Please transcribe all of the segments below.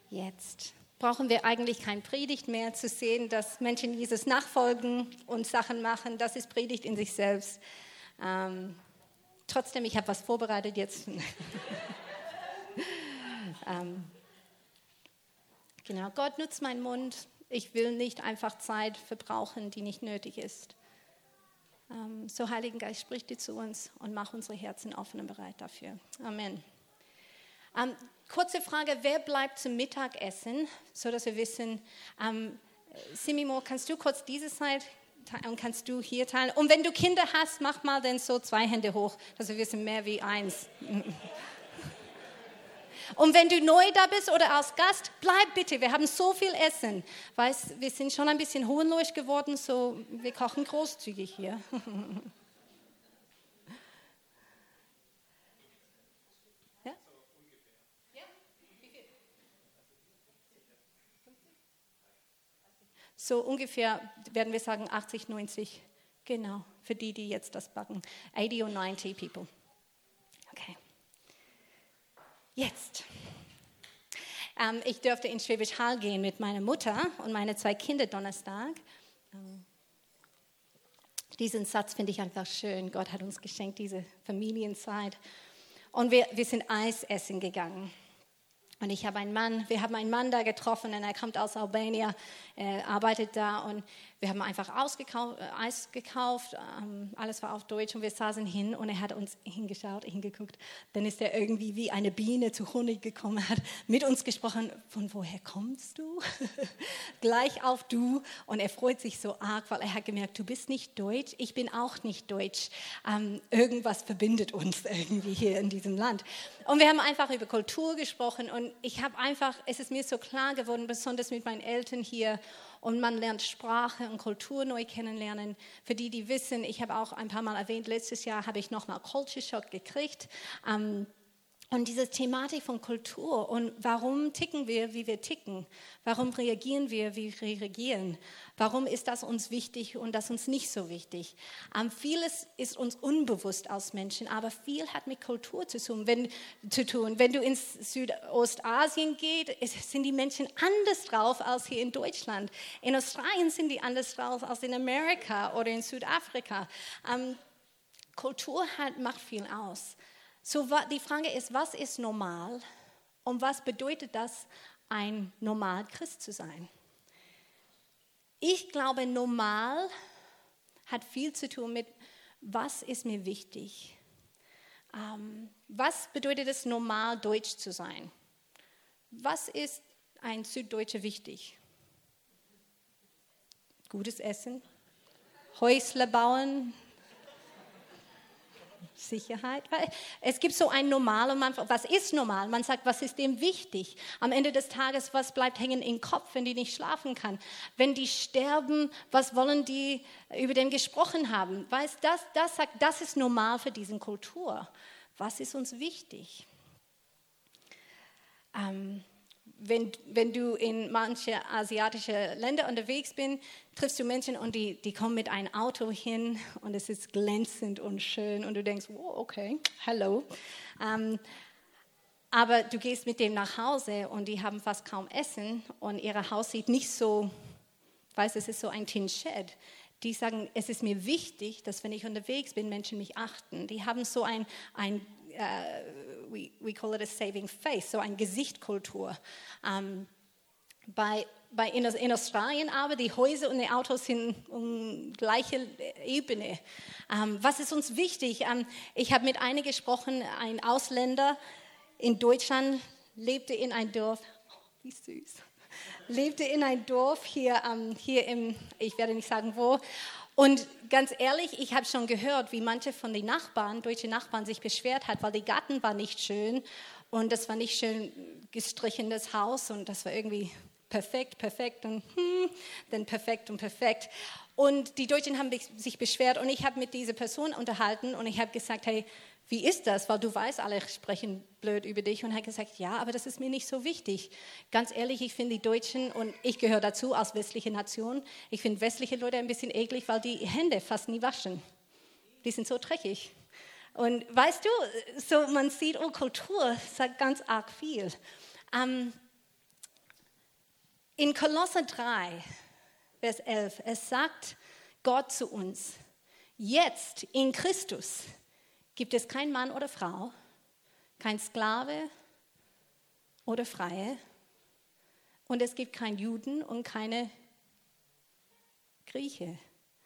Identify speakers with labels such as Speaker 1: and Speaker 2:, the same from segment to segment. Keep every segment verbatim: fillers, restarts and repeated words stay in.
Speaker 1: Jetzt brauchen wir eigentlich kein Predigt mehr zu sehen, dass Menschen Jesus nachfolgen und Sachen machen. Das ist Predigt in sich selbst. Ähm, trotzdem, ich habe was vorbereitet jetzt. ähm, genau, Gott nutzt meinen Mund. Ich will nicht einfach Zeit verbrauchen, die nicht nötig ist. Ähm, so, Heiligen Geist, sprich dir zu uns und mach unsere Herzen offen und bereit dafür. Amen. Ähm, kurze Frage, wer bleibt zum Mittagessen, so dass wir wissen, ähm, Simimo, kannst du kurz diese Zeit und kannst du hier teilen? Und wenn du Kinder hast, mach mal dann so zwei Hände hoch, dass wir wissen, mehr wie eins. Und wenn du neu da bist oder als Gast, bleib bitte, wir haben so viel Essen. Weißt, wir sind schon ein bisschen hohenloig geworden, so wir kochen großzügig hier. So ungefähr werden wir sagen achtzig, neunzig, genau, für die, die jetzt das backen. achtzig und neunzig people. Okay. Jetzt. Ähm, ich durfte in Schwäbisch Hall gehen mit meiner Mutter und meine zwei Kinder Donnerstag. Ähm, diesen Satz finde ich einfach schön. Gott hat uns geschenkt, diese Familienzeit. Und wir, wir sind Eis essen gegangen. Und ich habe einen Mann, wir haben einen Mann da getroffen und er kommt aus Albanien, er arbeitet da und wir haben einfach ausgekauft, äh, Eis gekauft, ähm, alles war auf Deutsch und wir saßen hin und er hat uns hingeschaut, hingeguckt. Dann ist er irgendwie wie eine Biene zu Honig gekommen, hat mit uns gesprochen, von woher kommst du? Gleich auf du und er freut sich so arg, weil er hat gemerkt, du bist nicht Deutsch, ich bin auch nicht Deutsch. Ähm, irgendwas verbindet uns irgendwie hier in diesem Land. Und wir haben einfach über Kultur gesprochen und ich habe einfach, es ist mir so klar geworden, besonders mit meinen Eltern hier und man lernt Sprache und Kultur neu kennenlernen. Für die, die wissen, ich habe auch ein paar Mal erwähnt, letztes Jahr habe ich nochmal Culture Shock gekriegt. Ähm, Und diese Thematik von Kultur und warum ticken wir, wie wir ticken? Warum reagieren wir, wie wir reagieren? Warum ist das uns wichtig und das uns nicht so wichtig? Ähm, vieles ist uns unbewusst als Menschen, aber viel hat mit Kultur zu tun. Wenn, zu tun. Wenn du ins Südostasien gehst, sind die Menschen anders drauf als hier in Deutschland. In Australien sind die anders drauf als in Amerika oder in Südafrika. Ähm, Kultur hat, macht viel aus. So, die Frage ist, was ist normal und was bedeutet das, ein normal Christ zu sein? Ich glaube, normal hat viel zu tun mit, was ist mir wichtig? Ähm, was bedeutet es, normal deutsch zu sein? Was ist ein Süddeutscher wichtig? Gutes Essen, Häusle bauen, Sicherheit. Es gibt so ein Normal und man, was ist normal? Man sagt, was ist dem wichtig? Am Ende des Tages, was bleibt hängen im Kopf, wenn die nicht schlafen kann? Wenn die sterben, was wollen die über den gesprochen haben? Weißt, das, das sagt, das ist normal für diese Kultur. Was ist uns wichtig? Ähm, Wenn, wenn du in manche asiatische Länder unterwegs bist, triffst du Menschen und die, die kommen mit einem Auto hin und es ist glänzend und schön und du denkst, oh, okay, hello. Ähm, aber du gehst mit dem nach Hause und die haben fast kaum Essen und ihr Haus sieht nicht so, weißt, es ist so ein Tin Shed. Die sagen, es ist mir wichtig, dass wenn ich unterwegs bin, Menschen mich achten. Die haben so ein, ein uh, we, we call it a saving face, so eine Gesichtkultur. Um, bei, bei in, in Australien aber, die Häuser und die Autos sind um gleiche Ebene. Um, was ist uns wichtig? Um, ich habe mit einem gesprochen, ein Ausländer in Deutschland, lebte in einem Dorf, oh, wie süß, lebte in einem Dorf hier, um, hier im, ich werde nicht sagen wo. Und ganz ehrlich, ich habe schon gehört, wie manche von den Nachbarn, deutsche Nachbarn, sich beschwert hat, weil der Garten war nicht schön und das war nicht schön gestrichenes Haus und das war irgendwie perfekt, perfekt und hm, dann perfekt und perfekt. Und die Deutschen haben sich beschwert und ich habe mit dieser Person unterhalten und ich habe gesagt, hey, wie ist das? Weil du weißt, alle sprechen blöd über dich. Und er hat gesagt, ja, aber das ist mir nicht so wichtig. Ganz ehrlich, ich finde die Deutschen, und ich gehöre dazu als westliche Nation, ich finde westliche Leute ein bisschen eklig, weil die Hände fast nie waschen. Die sind so dreckig. Und weißt du, so man sieht, oh, Kultur sagt ganz arg viel. Ähm, In Kolosser drei, Vers elf, es sagt Gott zu uns, jetzt in Christus gibt es kein Mann oder Frau, kein Sklave oder Freie und es gibt keinen Juden und keine Grieche.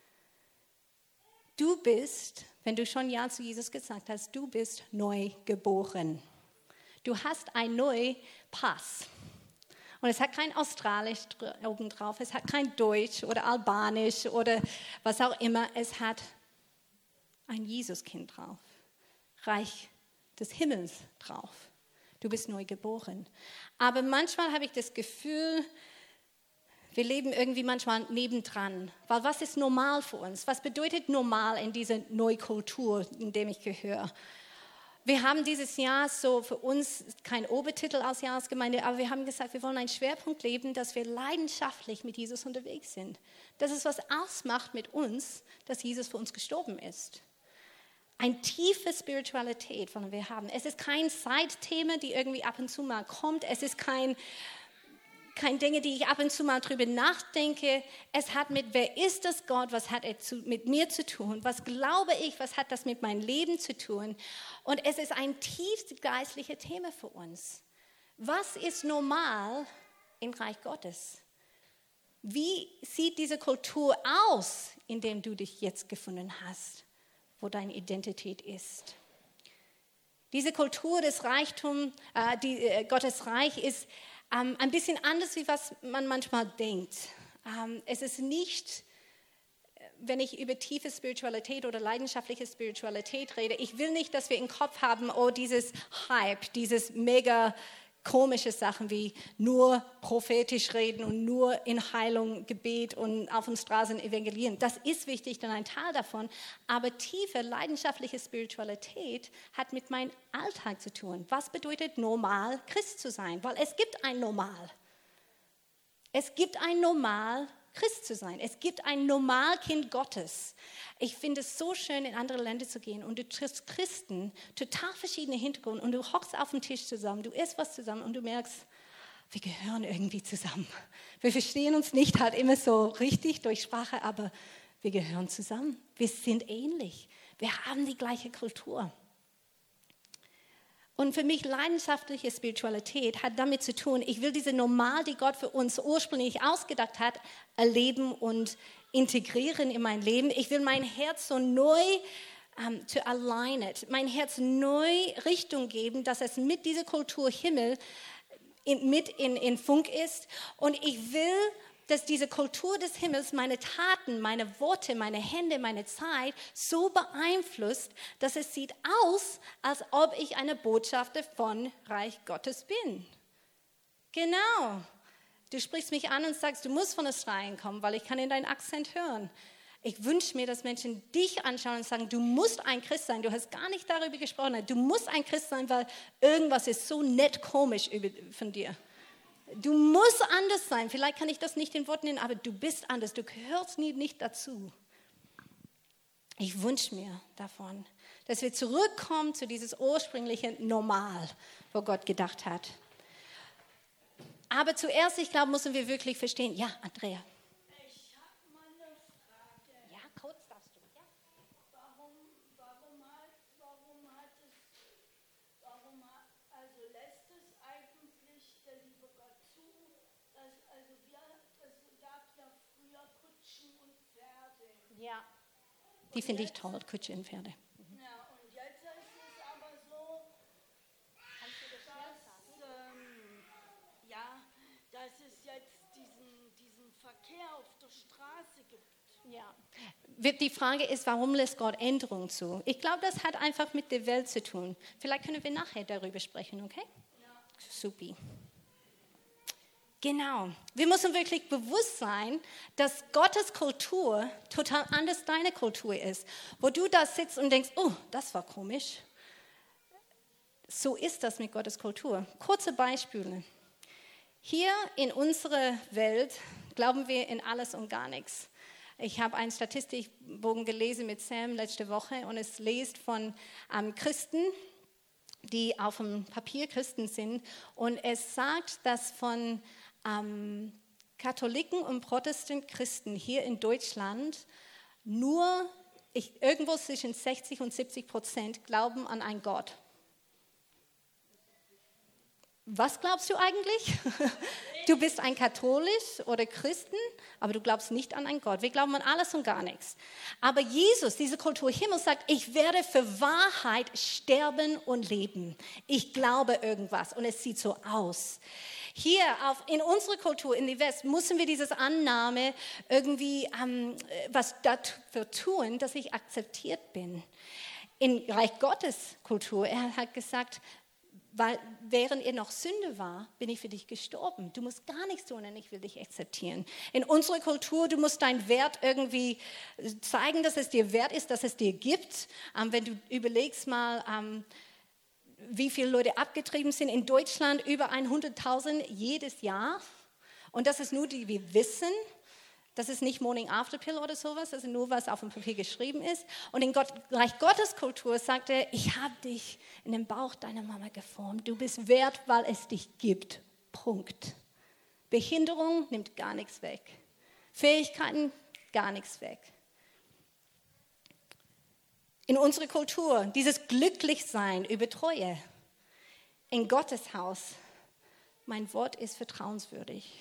Speaker 1: Du bist, wenn du schon Ja zu Jesus gesagt hast, du bist neu geboren. Du hast einen neuen Pass. Und es hat kein Australisch obendrauf, es hat kein Deutsch oder Albanisch oder was auch immer. Es hat ein Jesuskind drauf, Reich des Himmels drauf. Du bist neu geboren. Aber manchmal habe ich das Gefühl, wir leben irgendwie manchmal nebendran. Weil was ist normal für uns? Was bedeutet normal in dieser Neukultur, in der ich gehöre? Wir haben dieses Jahr so für uns kein Obertitel als Jahresgemeinde, aber wir haben gesagt, wir wollen einen Schwerpunkt leben, dass wir leidenschaftlich mit Jesus unterwegs sind. Das ist, was ausmacht mit uns, dass Jesus für uns gestorben ist. Eine tiefe Spiritualität wollen wir haben. Es ist kein Zeitthema, die irgendwie ab und zu mal kommt. Es ist kein, kein Dinge, die ich ab und zu mal drüber nachdenke. Es hat mit, wer ist das Gott? Was hat er zu, mit mir zu tun? Was glaube ich? Was hat das mit meinem Leben zu tun? Und es ist ein tiefst geistliches Thema für uns. Was ist normal im Reich Gottes? Wie sieht diese Kultur aus, in der du dich jetzt gefunden hast, wo deine Identität ist? Diese Kultur des Reichtums, äh, die, äh, Gottes Reich ist ähm, ein bisschen anders, wie was man manchmal denkt. Ähm, es ist nicht, wenn ich über tiefe Spiritualität oder leidenschaftliche Spiritualität rede, ich will nicht, dass wir im Kopf haben, oh, dieses Hype, dieses mega komische Sachen wie nur prophetisch reden und nur in Heilung, Gebet und auf den Straßen evangelieren. Das ist wichtig, dann ein Teil davon. Aber tiefe, leidenschaftliche Spiritualität hat mit meinem Alltag zu tun. Was bedeutet normal, Christ zu sein? Weil es gibt ein Normal. Es gibt ein Normal, Christ zu sein. Es gibt ein Normalkind Gottes. Ich finde es so schön, in andere Länder zu gehen und du triffst Christen, total verschiedene Hintergründe und du hockst auf dem Tisch zusammen, du isst was zusammen und du merkst, wir gehören irgendwie zusammen. Wir verstehen uns nicht halt immer so richtig durch Sprache, aber wir gehören zusammen. Wir sind ähnlich. Wir haben die gleiche Kultur. Und für mich leidenschaftliche Spiritualität hat damit zu tun, ich will diese Normal, die Gott für uns ursprünglich ausgedacht hat, erleben und integrieren in mein Leben. Ich will mein Herz so neu um, to align it, mein Herz neu Richtung geben, dass es mit dieser Kultur Himmel in, mit in, in Funk ist. Und ich will, dass diese Kultur des Himmels meine Taten, meine Worte, meine Hände, meine Zeit so beeinflusst, dass es sieht aus, als ob ich eine Botschafter von Reich Gottes bin. Genau. Du sprichst mich an und sagst, du musst von Australien kommen, weil ich kann in deinen Akzent hören. Ich wünsche mir, dass Menschen dich anschauen und sagen, du musst ein Christ sein. Du hast gar nicht darüber gesprochen. Du musst ein Christ sein, weil irgendwas ist so nett komisch von dir. Du musst anders sein. Vielleicht kann ich das nicht in Worten nennen, aber du bist anders. Du gehörst nie nicht dazu. Ich wünsche mir davon, dass wir zurückkommen zu dieses ursprüngliche Normal, wo Gott gedacht hat. Aber zuerst, ich glaube, müssen wir wirklich verstehen. Ja, Andrea.
Speaker 2: Ich habe mal eine Frage.
Speaker 1: Ja, kurz darfst du. Ja.
Speaker 2: Warum, warum, hat, warum hat es, warum hat, also lässt es eigentlich der liebe Gott zu, dass, also wir, es gab ja früher Kutschen und Pferde.
Speaker 1: Ja. Die finde ich toll, Kutsche und Pferde.
Speaker 2: Ja, und jetzt ist es aber so, dass, ähm, ja, dass es jetzt diesen, diesen Verkehr auf der Straße gibt.
Speaker 1: Ja. Die Frage ist, warum lässt Gott Änderungen zu? Ich glaube, das hat einfach mit der Welt zu tun. Vielleicht können wir nachher darüber sprechen, okay?
Speaker 2: Ja.
Speaker 1: Supi. Genau. Wir müssen wirklich bewusst sein, dass Gottes Kultur total anders deine Kultur ist. Wo du da sitzt und denkst, oh, das war komisch. So ist das mit Gottes Kultur. Kurze Beispiele. Hier in unserer Welt glauben wir in alles und gar nichts. Ich habe einen Statistikbogen gelesen mit Sam letzte Woche und es liest von ähm, Christen, die auf dem Papier Christen sind. Und es sagt, dass von ähm, Katholiken und Protestant Christen hier in Deutschland nur ich, irgendwo zwischen sechzig und siebzig Prozent glauben an einen Gott. Was glaubst du eigentlich? Du bist ein Katholisch oder Christen, aber du glaubst nicht an einen Gott. Wir glauben an alles und gar nichts. Aber Jesus, diese Kultur Himmel, sagt, ich werde für Wahrheit sterben und leben. Ich glaube irgendwas und es sieht so aus. Hier auf, in unserer Kultur, in die West, müssen wir diese Annahme irgendwie ähm, was dafür tun, dass ich akzeptiert bin. In Reich Gottes Kultur, er hat gesagt, weil während er noch Sünde war, bin ich für dich gestorben. Du musst gar nichts tun und ich will dich akzeptieren. In unserer Kultur, du musst deinen Wert irgendwie zeigen, dass es dir wert ist, dass es dir gibt. Ähm, wenn du überlegst mal, ähm, wie viele Leute abgetrieben sind in Deutschland, über hunderttausend jedes Jahr. Und das ist nur, die wir wissen. Das ist nicht Morning After Pill oder sowas, das ist nur, was auf dem Papier geschrieben ist. Und in Gott, Reich Gottes Kultur sagt er, ich habe dich in den Bauch deiner Mama geformt. Du bist wert, weil es dich gibt. Punkt. Behinderung nimmt gar nichts weg. Fähigkeiten, gar nichts weg. In unserer Kultur, dieses Glücklichsein über Treue. In Gottes Haus, mein Wort ist vertrauenswürdig.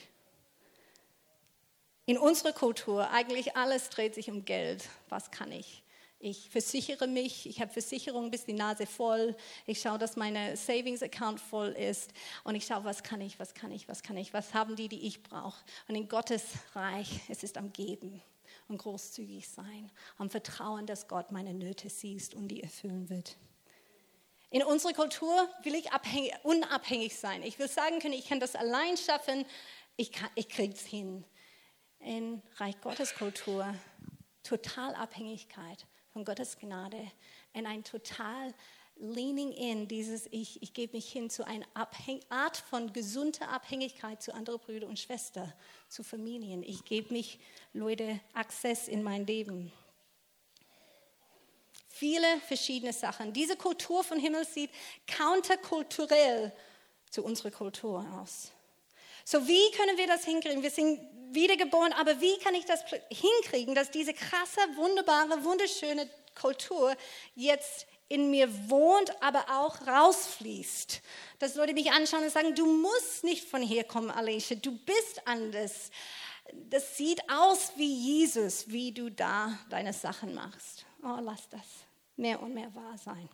Speaker 1: In unserer Kultur, eigentlich alles dreht sich um Geld. Was kann ich? Ich versichere mich, ich habe Versicherung bis die Nase voll. Ich schaue, dass meine Savings-Account voll ist. Und ich schaue, was kann ich, was kann ich, was kann ich, was haben die, die ich brauche. Und in Gottes Reich, es ist am Geben und großzügig sein. Am Vertrauen, dass Gott meine Nöte sieht und die erfüllen wird. In unserer Kultur will ich abhängig, unabhängig sein. Ich will sagen können, ich kann das allein schaffen, ich, ich kriege es hin. In Reich Gottes Kultur, Totalabhängigkeit von Gottes Gnade, in ein total leaning in, dieses ich, ich gebe mich hin zu einer Abhäng- Art von gesunder Abhängigkeit zu anderen Brüdern und Schwestern, zu Familien. Ich gebe mich, Leute, Access in mein Leben. Viele verschiedene Sachen. Diese Kultur von Himmel sieht counterkulturell zu unserer Kultur aus. So, wie können wir das hinkriegen? Wir sind wiedergeboren, aber wie kann ich das hinkriegen, dass diese krasse, wunderbare, wunderschöne Kultur jetzt in mir wohnt, aber auch rausfließt? Dass Leute mich anschauen und sagen, du musst nicht von hier kommen, Alicia, du bist anders. Das sieht aus wie Jesus, wie du da deine Sachen machst. Oh, lass das mehr und mehr wahr sein.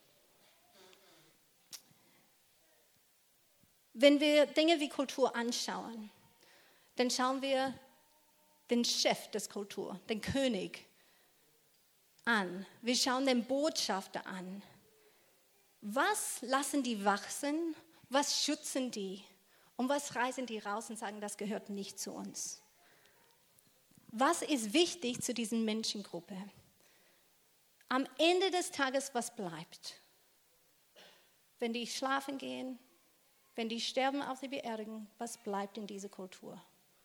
Speaker 1: Wenn wir Dinge wie Kultur anschauen, dann schauen wir den Chef des Kultur, den König, an. Wir schauen den Botschafter an. Was lassen die wachsen? Was schützen die? Und was reißen die raus und sagen, das gehört nicht zu uns? Was ist wichtig zu diesen Menschengruppe? Am Ende des Tages, was bleibt? Wenn die schlafen gehen, wenn die sterben auf die Beerdigung, was bleibt in dieser Kultur?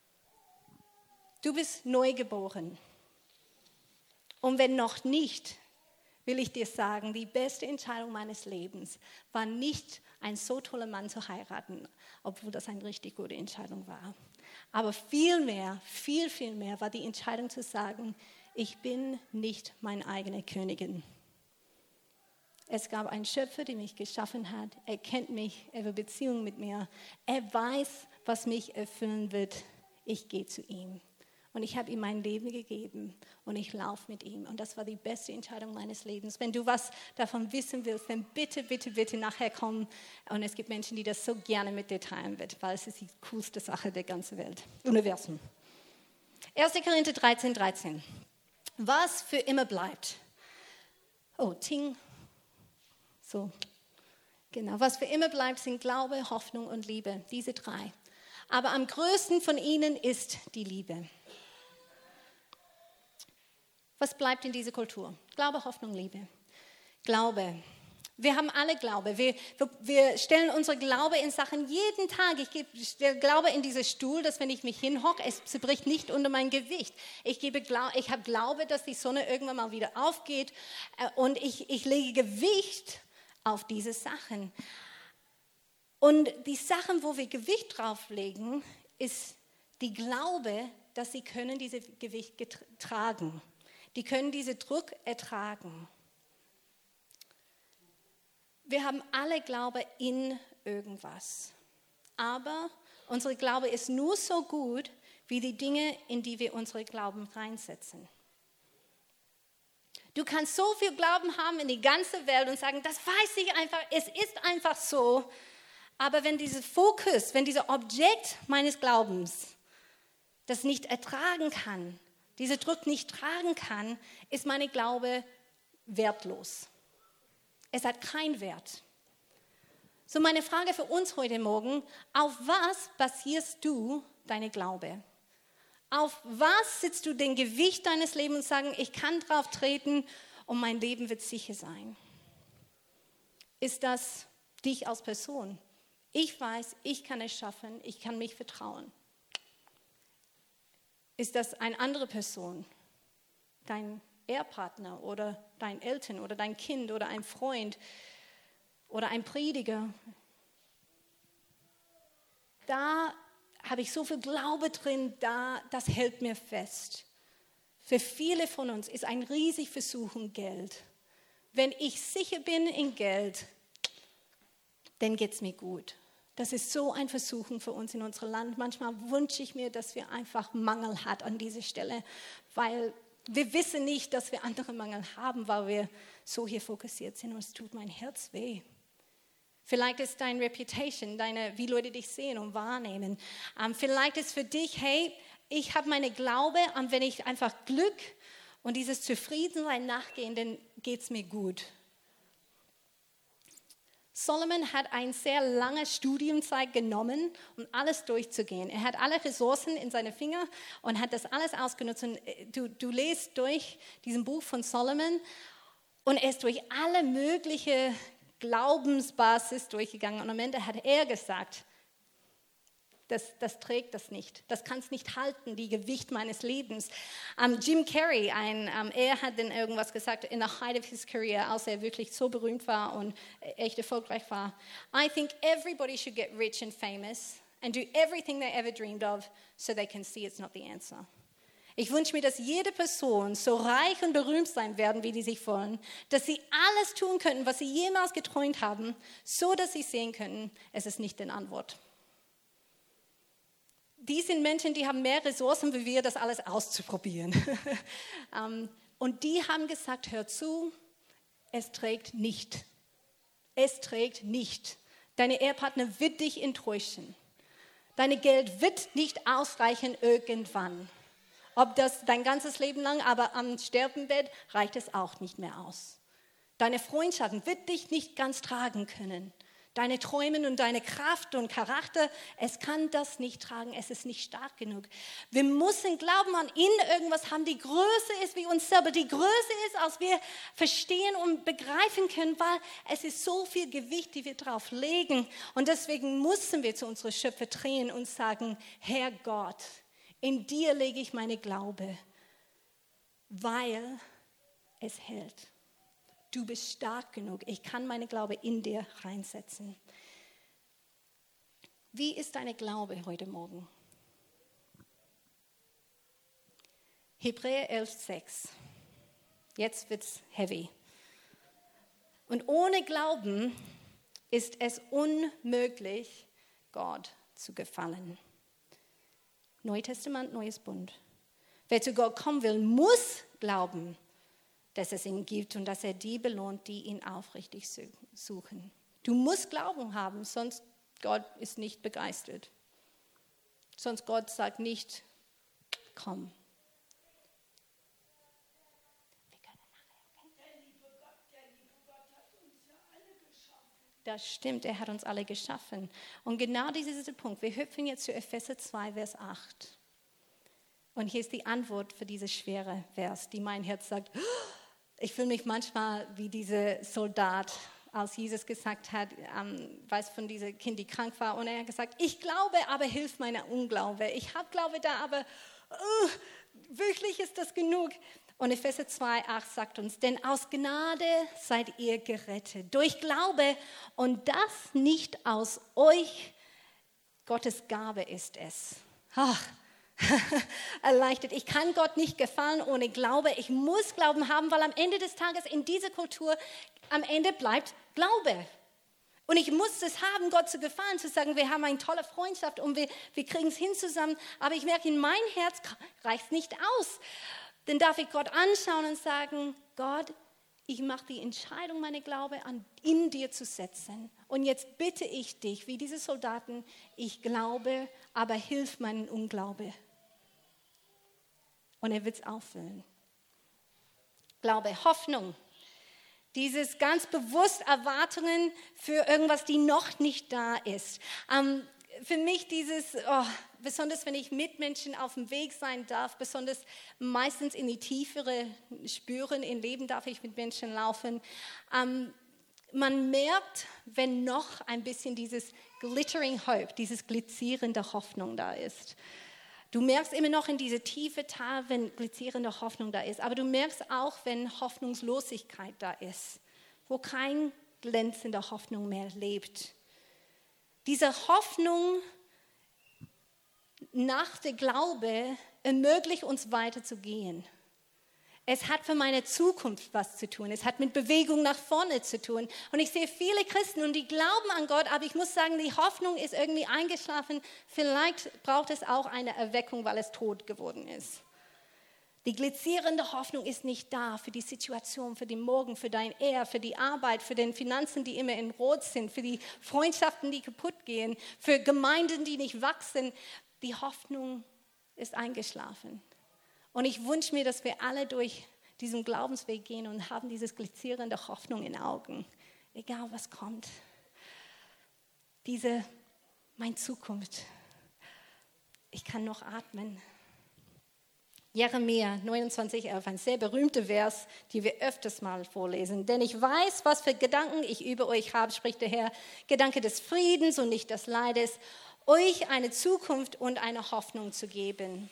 Speaker 1: Du bist neugeboren. Und wenn noch nicht, will ich dir sagen, die beste Entscheidung meines Lebens war nicht, einen so tollen Mann zu heiraten, obwohl das eine richtig gute Entscheidung war. Aber viel mehr, viel, viel mehr war die Entscheidung zu sagen, ich bin nicht meine eigene Königin. Es gab einen Schöpfer, der mich geschaffen hat. Er kennt mich, er will Beziehung mit mir. Er weiß, was mich erfüllen wird. Ich gehe zu ihm. Und ich habe ihm mein Leben gegeben und ich laufe mit ihm. Und das war die beste Entscheidung meines Lebens. Wenn du was davon wissen willst, dann bitte, bitte, bitte nachher kommen. Und es gibt Menschen, die das so gerne mit dir teilen werden, weil es ist die coolste Sache der ganzen Welt, Universum. erster Korinther dreizehn, dreizehn. Was für immer bleibt. Oh, Ting. So, genau. Was für immer bleibt, sind Glaube, Hoffnung und Liebe. Diese drei. Aber am größten von ihnen ist die Liebe. Was bleibt in dieser Kultur? Glaube, Hoffnung, Liebe. Glaube. Wir haben alle Glaube. Wir, wir stellen unsere Glaube in Sachen jeden Tag. Ich gebe Glaube in diesen Stuhl, dass wenn ich mich hinhocke, es zerbricht nicht unter mein Gewicht. Ich, gebe, ich habe Glaube, dass die Sonne irgendwann mal wieder aufgeht und ich, ich lege Gewicht auf diese Sachen. Und die Sachen, wo wir Gewicht drauflegen, ist die Glaube, dass sie können dieses Gewicht get- tragen. Die können diesen Druck ertragen. Wir haben alle Glaube in irgendwas. Aber unsere Glaube ist nur so gut, wie die Dinge, in die wir unsere Glauben reinsetzen. Du kannst so viel Glauben haben in die ganze Welt und sagen, das weiß ich einfach, es ist einfach so. Aber wenn dieser Fokus, wenn dieser Objekt meines Glaubens das nicht ertragen kann, diesen Druck nicht tragen kann, ist meine Glaube wertlos. Es hat keinen Wert. So meine Frage für uns heute Morgen, auf was basierst du deine Glaube? Auf was sitzt du den Gewicht deines Lebens und sagen, ich kann drauf treten und mein Leben wird sicher sein? Ist das dich als Person? Ich weiß, ich kann es schaffen, ich kann mich vertrauen. Ist das eine andere Person? Dein Ehepartner oder dein Eltern oder dein Kind oder ein Freund oder ein Prediger? Da habe ich so viel Glaube drin, da, das hält mir fest. Für viele von uns ist ein riesig Versuchen Geld. Wenn ich sicher bin in Geld, dann geht es mir gut. Das ist so ein Versuchen für uns in unserem Land. Manchmal wünsche ich mir, dass wir einfach Mangel hat an dieser Stelle, weil wir wissen nicht, dass wir andere Mangel haben, weil wir so hier fokussiert sind und es tut mein Herz weh. Vielleicht ist deine Reputation, deine, wie Leute dich sehen und wahrnehmen. Ähm, vielleicht ist für dich, hey, ich habe meine Glaube, und wenn ich einfach Glück und dieses Zufriedensein nachgehe, dann geht es mir gut. Solomon hat eine sehr lange Studienzeit genommen, um alles durchzugehen. Er hat alle Ressourcen in seine Finger und hat das alles ausgenutzt. Und du, du liest durch diesen Buch von Solomon und er ist durch alle möglichen Glaubensbasis durchgegangen und am Ende hat er gesagt, das, das trägt das nicht, das kann es nicht halten, die Gewicht meines Lebens. Um, Jim Carrey, ein, um, er hat dann irgendwas gesagt in the height of his career, als er wirklich so berühmt war und echt erfolgreich war. I think everybody should get rich and famous and do everything they ever dreamed of so they can see it's not the answer. Ich wünsche mir, dass jede Person so reich und berühmt sein werden, wie die sich wollen, dass sie alles tun könnten, was sie jemals geträumt haben, so dass sie sehen könnten, es ist nicht die Antwort. Die sind Menschen, die haben mehr Ressourcen wie wir, das alles auszuprobieren. Und die haben gesagt, hör zu, es trägt nicht. Es trägt nicht. Deine Ehepartner wird dich enttäuschen. Deine Geld wird nicht ausreichen irgendwann. Ob das dein ganzes Leben lang, aber am Sterbenbett reicht es auch nicht mehr aus. Deine Freundschaften wird dich nicht ganz tragen können. Deine Träume und deine Kraft und Charakter, es kann das nicht tragen, es ist nicht stark genug. Wir müssen Glauben an ihn irgendwas haben, die größer ist wie uns selber, die größer ist, als wir verstehen und begreifen können, weil es ist so viel Gewicht, die wir drauf legen. Und deswegen müssen wir zu unserem Schöpfer drehen und sagen, Herr Gott, in dir lege ich meine Glaube, weil es hält. Du bist stark genug. Ich kann meine Glaube in dir reinsetzen. Wie ist deine Glaube heute Morgen? Hebräer elf sechs. Jetzt wird's heavy. Und ohne Glauben ist es unmöglich, Gott zu gefallen. Neues Testament, Neues Bund. Wer zu Gott kommen will, muss glauben, dass es ihn gibt und dass er die belohnt, die ihn aufrichtig suchen. Du musst Glauben haben, sonst Gott ist nicht begeistert. Sonst Gott sagt nicht, komm. Das stimmt, er hat uns alle geschaffen. Und genau dieser ist der Punkt. Wir hüpfen jetzt zu Epheser zwei, Vers acht. Und hier ist die Antwort für diese schwere Vers, die mein Herz sagt, ich fühle mich manchmal wie dieser Soldat, als Jesus gesagt hat, ähm, weiß von diesem Kind, die krank war, und er hat gesagt, ich glaube, aber hilf meiner Unglaube. Ich habe Glaube da, aber uh, wirklich ist das genug. Und Epheser zwei, acht sagt uns, denn aus Gnade seid ihr gerettet, durch Glaube, und das nicht aus euch, Gottes Gabe ist es. Ach, erleichtert. Ich kann Gott nicht gefallen ohne Glaube. Ich muss Glauben haben, weil am Ende des Tages in dieser Kultur am Ende bleibt Glaube. Und ich muss es haben, Gott zu gefallen, zu sagen, wir haben eine tolle Freundschaft und wir, wir kriegen es hin zusammen. Aber ich merke, in mein Herz reicht es nicht aus. Dann darf ich Gott anschauen und sagen, Gott, ich mache die Entscheidung, meine Glaube an, in dir zu setzen. Und jetzt bitte ich dich, wie diese Soldaten, ich glaube, aber hilf meinen Unglaube. Und er wird es auffüllen. Glaube, Hoffnung. Dieses ganz bewusst Erwartungen für irgendwas, die noch nicht da ist. Ähm, für mich dieses, oh, besonders wenn ich mit Menschen auf dem Weg sein darf, besonders meistens in die tiefere Spüren im Leben darf ich mit Menschen laufen. Ähm, man merkt, wenn noch ein bisschen dieses glittering hope, dieses glitzierende Hoffnung da ist. Du merkst immer noch in diese tiefe Tal, wenn glitzierende Hoffnung da ist. Aber du merkst auch, wenn Hoffnungslosigkeit da ist, wo kein glänzende Hoffnung mehr lebt. Diese Hoffnung nach dem Glaube ermöglicht uns weiterzugehen. Es hat für meine Zukunft was zu tun. Es hat mit Bewegung nach vorne zu tun. Und ich sehe viele Christen und die glauben an Gott, aber ich muss sagen, die Hoffnung ist irgendwie eingeschlafen. Vielleicht braucht es auch eine Erweckung, weil es tot geworden ist. Die glitzierende Hoffnung ist nicht da für die Situation, für den Morgen, für dein Ehe, für die Arbeit, für die Finanzen, die immer in Rot sind, für die Freundschaften, die kaputt gehen, für Gemeinden, die nicht wachsen. Die Hoffnung ist eingeschlafen. Und ich wünsche mir, dass wir alle durch diesen Glaubensweg gehen und haben diese glitzierende Hoffnung in Augen. Egal was kommt. Diese, meine Zukunft. Ich kann noch atmen. Jeremia neunundzwanzig elf, ein sehr berühmter Vers, den wir öfters mal vorlesen. Denn ich weiß, was für Gedanken ich über euch habe, spricht der Herr. Gedanke des Friedens und nicht des Leides, euch eine Zukunft und eine Hoffnung zu geben.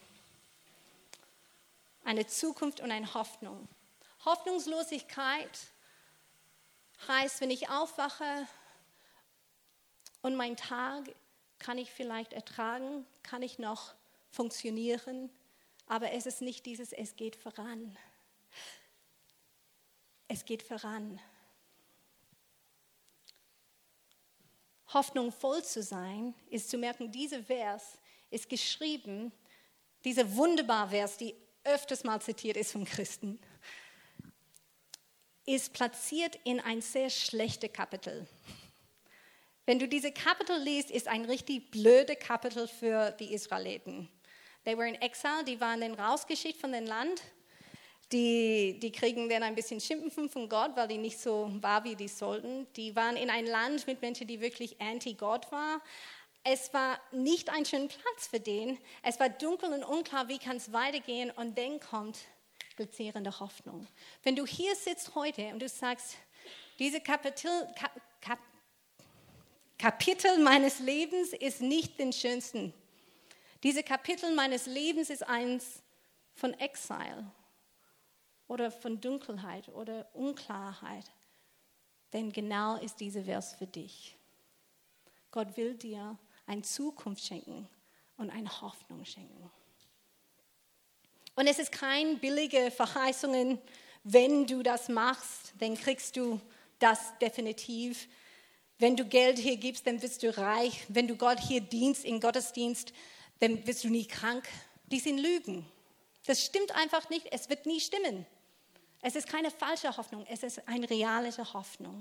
Speaker 1: Eine Zukunft und eine Hoffnung. Hoffnungslosigkeit heißt, wenn ich aufwache und meinen Tag kann ich vielleicht ertragen, kann ich noch funktionieren, aber es ist nicht dieses, es geht voran. Es geht voran. Hoffnung voll zu sein, ist zu merken, dieser Vers ist geschrieben, dieser wunderbare Vers, die öfters mal zitiert ist von Christen, ist platziert in ein sehr schlechtes Kapitel. Wenn du diese Kapitel liest, ist ein richtig blödes Kapitel für die Israeliten. They were in exile, die waren dann rausgeschickt von dem Land. Die, die kriegen dann ein bisschen Schimpfen von Gott, weil die nicht so waren, wie die sollten. Die waren in ein Land mit Menschen, die wirklich anti-Gott waren. Es war nicht ein schöner Platz für den. Es war dunkel und unklar, wie kann es weitergehen. Und dann kommt glitzierende Hoffnung. Wenn du hier sitzt heute und du sagst, diese Kapitel, Kap, Kap, Kapitel meines Lebens ist nicht den schönsten. Diese Kapitel meines Lebens ist eins von Exile oder von Dunkelheit oder Unklarheit. Denn genau ist dieser Vers für dich. Gott will dir eine Zukunft schenken und eine Hoffnung schenken. Und es ist keine billige Verheißung, wenn du das machst, dann kriegst du das definitiv. Wenn du Geld hier gibst, dann bist du reich. Wenn du Gott hier dienst, im Gottesdienst, dann bist du nie krank. Die sind Lügen. Das stimmt einfach nicht. Es wird nie stimmen. Es ist keine falsche Hoffnung. Es ist eine reale Hoffnung.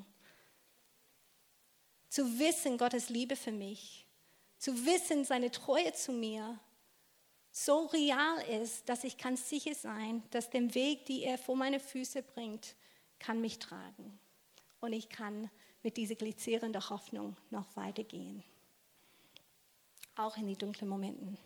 Speaker 1: Zu wissen, Gottes Liebe für mich, zu wissen, seine Treue zu mir, so real ist, dass ich kann sicher sein, dass der Weg, den er vor meine Füße bringt, kann mich tragen. Und ich kann mit dieser glitzierenden Hoffnung noch weitergehen. Auch in die dunklen Momenten.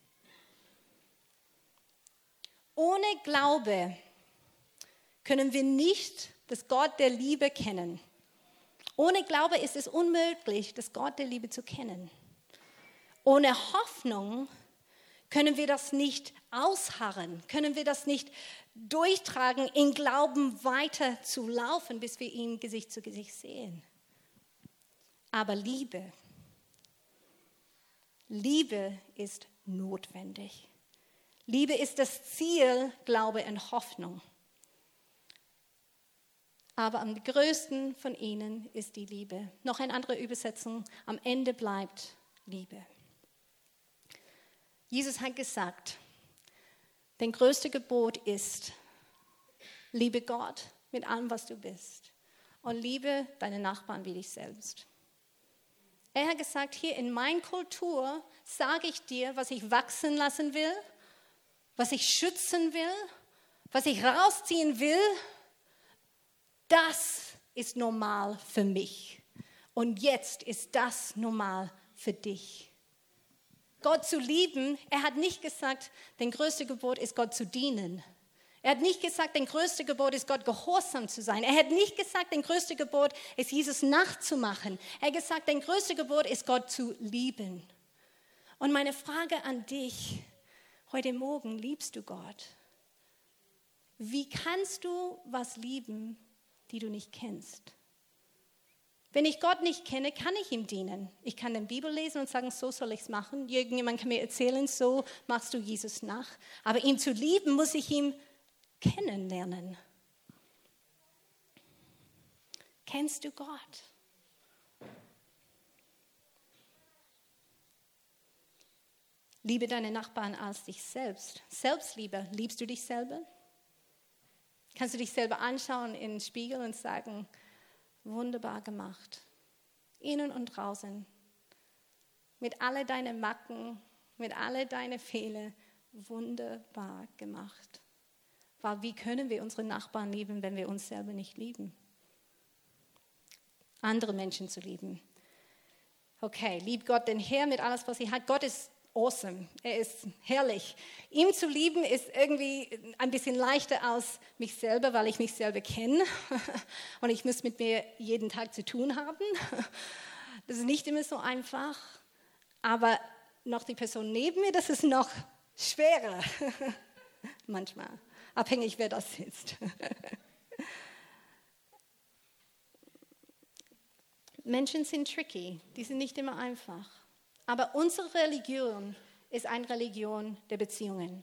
Speaker 1: Ohne Glaube können wir nicht das Gott der Liebe kennen. Ohne Glaube ist es unmöglich, das Gott der Liebe zu kennen. Ohne Hoffnung können wir das nicht ausharren, können wir das nicht durchtragen, in Glauben weiter zu laufen, bis wir ihn Gesicht zu Gesicht sehen. Aber Liebe, Liebe ist notwendig. Liebe ist das Ziel, Glaube und Hoffnung. Aber am größten von ihnen ist die Liebe. Noch eine andere Übersetzung, am Ende bleibt Liebe. Jesus hat gesagt, dein größtes Gebot ist, liebe Gott mit allem, was du bist und liebe deine Nachbarn wie dich selbst. Er hat gesagt, hier in meiner Kultur sage ich dir, was ich wachsen lassen will, was ich schützen will, was ich rausziehen will. Das ist normal für mich. Und jetzt ist das normal für dich. Gott zu lieben, er hat nicht gesagt, dein größtes Gebot ist Gott zu dienen. Er hat nicht gesagt, dein größtes Gebot ist Gott gehorsam zu sein. Er hat nicht gesagt, dein größtes Gebot ist Jesus nachzumachen. Er hat gesagt, dein größtes Gebot ist Gott zu lieben. Und meine Frage an dich, heute Morgen, liebst du Gott? Wie kannst du was lieben, die du nicht kennst? Wenn ich Gott nicht kenne, kann ich ihm dienen. Ich kann die Bibel lesen und sagen, so soll ich es machen. Irgendjemand kann mir erzählen, so machst du Jesus nach. Aber ihn zu lieben, muss ich ihn kennenlernen. Kennst du Gott? Liebe deine Nachbarn als dich selbst. Selbstliebe, liebst du dich selber? Kannst du dich selber anschauen in den Spiegel und sagen, wunderbar gemacht. Innen und draußen. Mit all deinen Macken, mit all deinen Fehlern, wunderbar gemacht. Weil wie können wir unsere Nachbarn lieben, wenn wir uns selber nicht lieben? Andere Menschen zu lieben. Okay, lieb Gott den Herrn mit alles, was er hat. Gott ist awesome, er ist herrlich. Ihm zu lieben ist irgendwie ein bisschen leichter als mich selber, weil ich mich selber kenne und ich muss mit mir jeden Tag zu tun haben. Das ist nicht immer so einfach, aber noch die Person neben mir, das ist noch schwerer. Manchmal, abhängig wer das ist. Menschen sind tricky, die sind nicht immer einfach. Aber unsere Religion ist eine Religion der Beziehungen.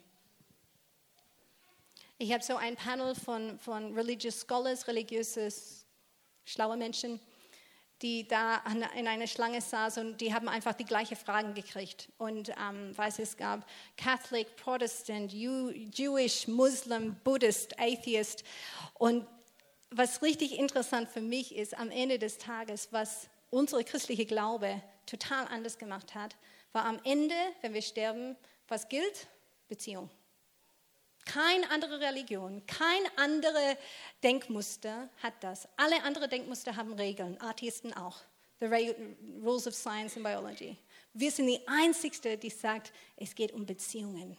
Speaker 1: Ich habe so ein Panel von, von Religious Scholars, religiöses, schlaue Menschen, die da in einer Schlange saßen und die haben einfach die gleichen Fragen gekriegt. Und ähm, weiß es gab Catholic, Protestant, Jewish, Muslim, Buddhist, Atheist. Und was richtig interessant für mich ist, am Ende des Tages, was unsere christliche Glaube total anders gemacht hat, war am Ende, wenn wir sterben, was gilt? Beziehung. Keine andere Religion, kein anderes Denkmuster hat das. Alle anderen Denkmuster haben Regeln, Atheisten auch. The Rules of Science and Biology. Wir sind die Einzigste, die sagt, es geht um Beziehungen.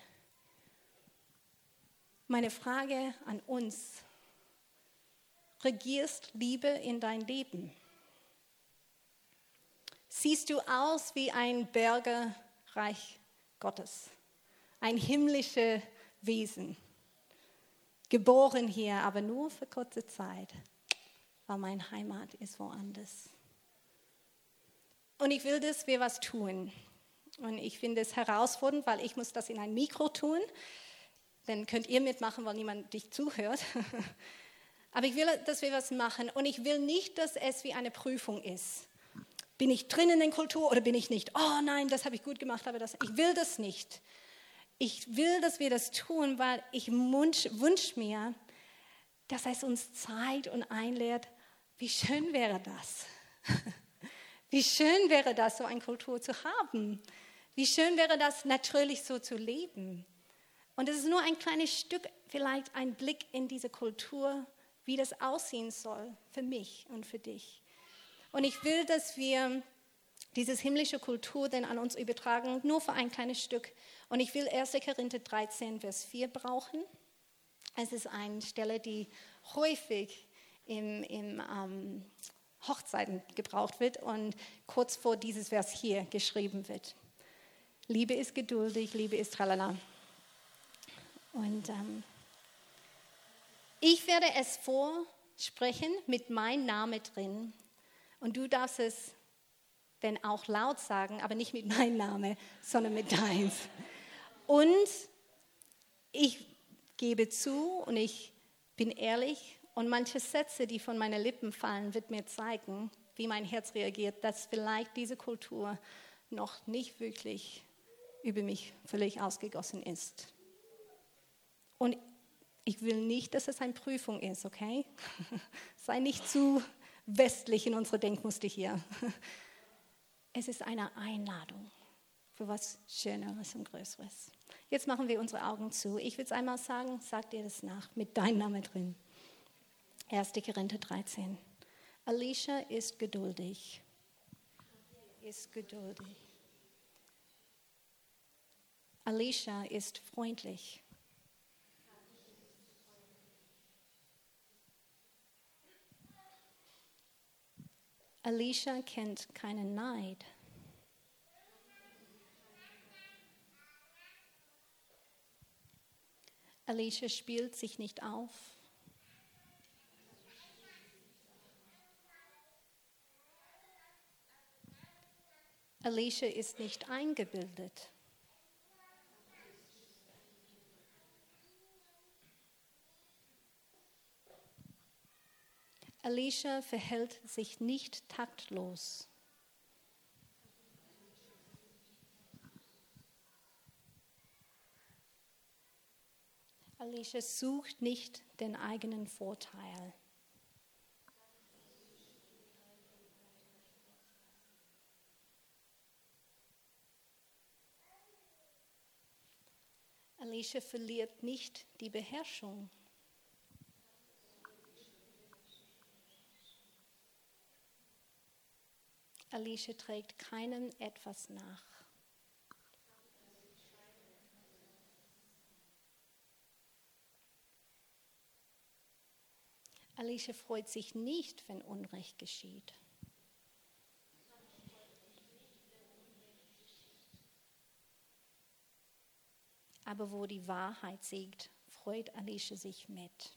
Speaker 1: Meine Frage an uns, regierst Liebe in dein Leben? Siehst du aus wie ein Bürgerreich Gottes, ein himmlisches Wesen, geboren hier, aber nur für kurze Zeit, weil meine Heimat ist woanders. Und ich will, dass wir was tun. Und ich finde es herausfordernd, weil ich muss das in ein Mikro tun. Dann könnt ihr mitmachen, weil niemand dich zuhört. Aber ich will, dass wir was machen. Und ich will nicht, dass es wie eine Prüfung ist. Bin ich drin in der Kultur oder bin ich nicht? Oh nein, das habe ich gut gemacht, aber das, ich will das nicht. Ich will, dass wir das tun, weil ich wünsche mir, dass es uns zeigt und einlädt, wie schön wäre das? Wie schön wäre das, so eine Kultur zu haben? Wie schön wäre das, natürlich so zu leben? Und es ist nur ein kleines Stück, vielleicht ein Blick in diese Kultur, wie das aussehen soll für mich und für dich. Und ich will, dass wir diese himmlische Kultur dann an uns übertragen, nur für ein kleines Stück. Und ich will erster Korinther dreizehn, Vers vier brauchen. Es ist eine Stelle, die häufig im, im ähm, Hochzeiten gebraucht wird und kurz vor dieses Vers hier geschrieben wird. Liebe ist geduldig, Liebe ist tralala. Und ähm, ich werde es vorsprechen mit meinem Namen drin. Und du darfst es dann auch laut sagen, aber nicht mit meinem Namen, sondern mit deins. Und ich gebe zu und ich bin ehrlich und manche Sätze, die von meinen Lippen fallen, wird mir zeigen, wie mein Herz reagiert, dass vielleicht diese Kultur noch nicht wirklich über mich völlig ausgegossen ist. Und ich will nicht, dass es eine Prüfung ist, okay? Sei nicht zu westlich in unsere Denkmuster hier. Es ist eine Einladung für was Schöneres und Größeres. Jetzt machen wir unsere Augen zu. Ich will es einmal sagen, sag dir das nach, mit deinem Namen drin. erster Korinther dreizehn. Alicia ist geduldig. Ist geduldig. Alicia ist freundlich. Alicia kennt keinen Neid. Alicia spielt sich nicht auf. Alicia ist nicht eingebildet. Alicia verhält sich nicht taktlos. Alicia sucht nicht den eigenen Vorteil. Alicia verliert nicht die Beherrschung. Alicia trägt keinem etwas nach. Alicia freut sich nicht, wenn Unrecht geschieht. Aber wo die Wahrheit siegt, freut Alicia sich mit.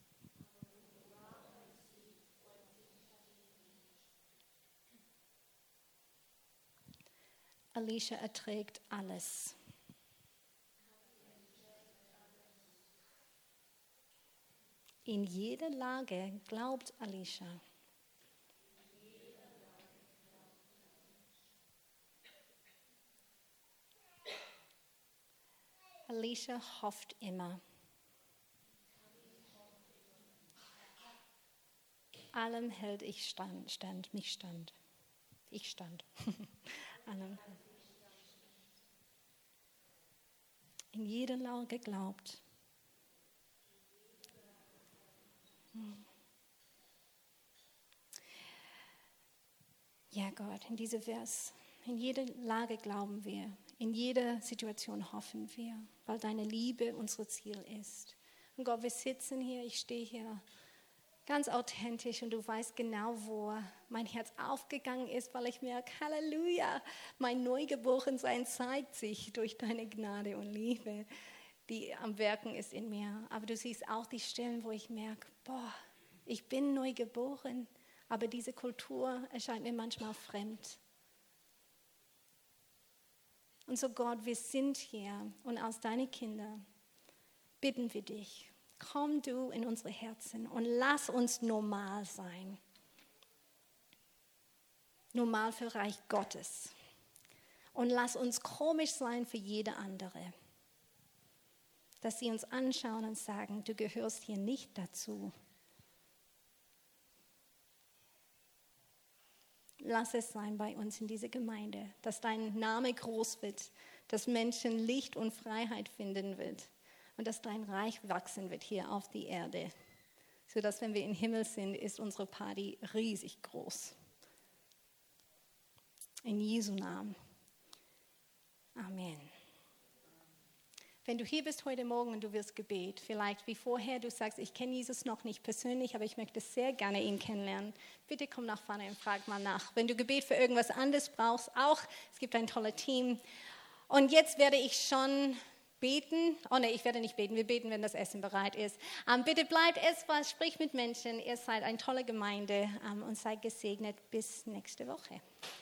Speaker 1: Alicia erträgt alles. In jeder Lage glaubt Alicia. Alicia hofft immer. Allem hält ich stand, stand, mich stand. Ich stand. Allem. In jeder Lage glaubt. Ja, Gott, in diesem Vers, in jeder Lage glauben wir, in jeder Situation hoffen wir, weil deine Liebe unser Ziel ist. Und Gott, wir sitzen hier, ich stehe hier ganz authentisch und du weißt genau, wo mein Herz aufgegangen ist, weil ich merke, Halleluja, mein Neugeborensein zeigt sich durch deine Gnade und Liebe, die am Werken ist in mir. Aber du siehst auch die Stellen, wo ich merke, boah, ich bin neu geboren, aber diese Kultur erscheint mir manchmal fremd. Und so Gott, wir sind hier und als deine Kinder bitten wir dich, komm du in unsere Herzen und lass uns normal sein. Normal für Reich Gottes. Und lass uns komisch sein für jede andere. Dass sie uns anschauen und sagen, du gehörst hier nicht dazu. Lass es sein bei uns in dieser Gemeinde, dass dein Name groß wird, dass Menschen Licht und Freiheit finden wird und dass dein Reich wachsen wird hier auf die Erde, sodass, wenn wir im Himmel sind, ist unsere Party riesig groß. In Jesu Namen. Amen. Wenn du hier bist heute Morgen und du willst Gebet, vielleicht wie vorher, du sagst, ich kenne Jesus noch nicht persönlich, aber ich möchte sehr gerne ihn kennenlernen, bitte komm nach vorne und frag mal nach. Wenn du Gebet für irgendwas anderes brauchst, auch, es gibt ein tolles Team. Und jetzt werde ich schon beten. Oh ne, ich werde nicht beten, wir beten, wenn das Essen bereit ist. Ähm, bitte bleibt essbar, sprich mit Menschen, ihr seid eine tolle Gemeinde ähm, und seid gesegnet bis nächste Woche.